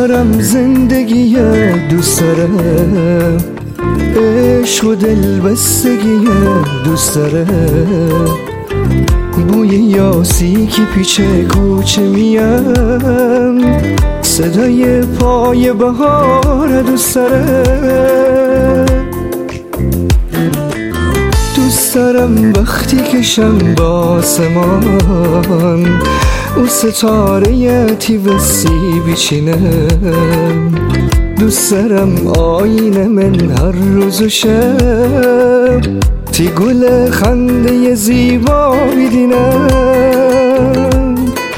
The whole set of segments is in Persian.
دارم زندگی، دوست دارم عشق و دلبستگی، دوست دارم بوی یاسی که پیچ کوچه میم، صدای پای بهار، دوست دارم دوست دارم وقتی کشم با آسمان او ستاره تیوسی بیچینم، دوست دارم آینه من هر روز و شب تی گل خنده زیبا بیدینم،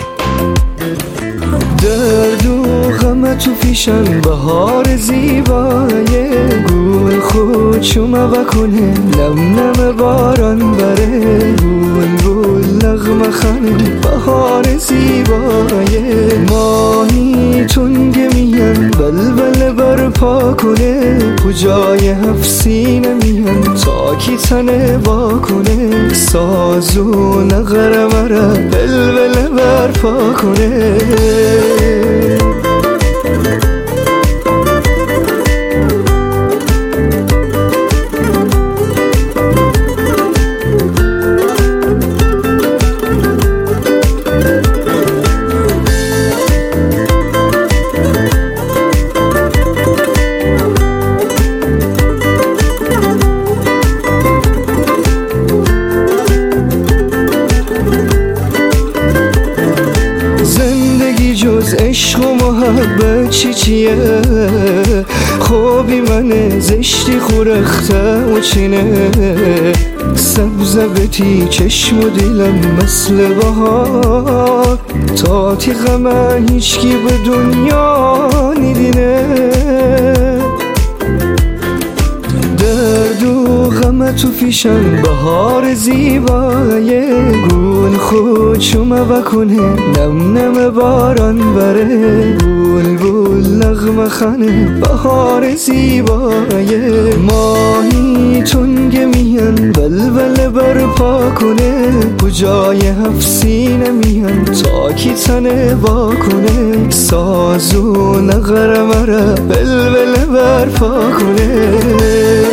درد و غم تو پیشم بهار زیبای گل خود شما بکنه، نم نم باران بره بول نغمه خانه بهار زیبای ماهی تنگ میان بلبل برپا کنه، کجای هفسینه میان تا کی تنه با کنه، سازو نغره مره بلبل برپا کنه. جز عشق و محبت چیه؟ خوبی منه زشتی خورخته و چینه، سبزبتی چشم و دیلم مثل بهار، تا تی غمه هیچکی به دنیا نیدینه، درد و غم تو پیشم بهار زیبای گل خود شما بکنه، نم نم باران بره بول نغمه خانه بهار زیبای ماهی تنگ میان بلبل برپا کنه، کجای هفسینه میان تا کی تنه با کنه، سازو نغره مره بلبل برپا کنه.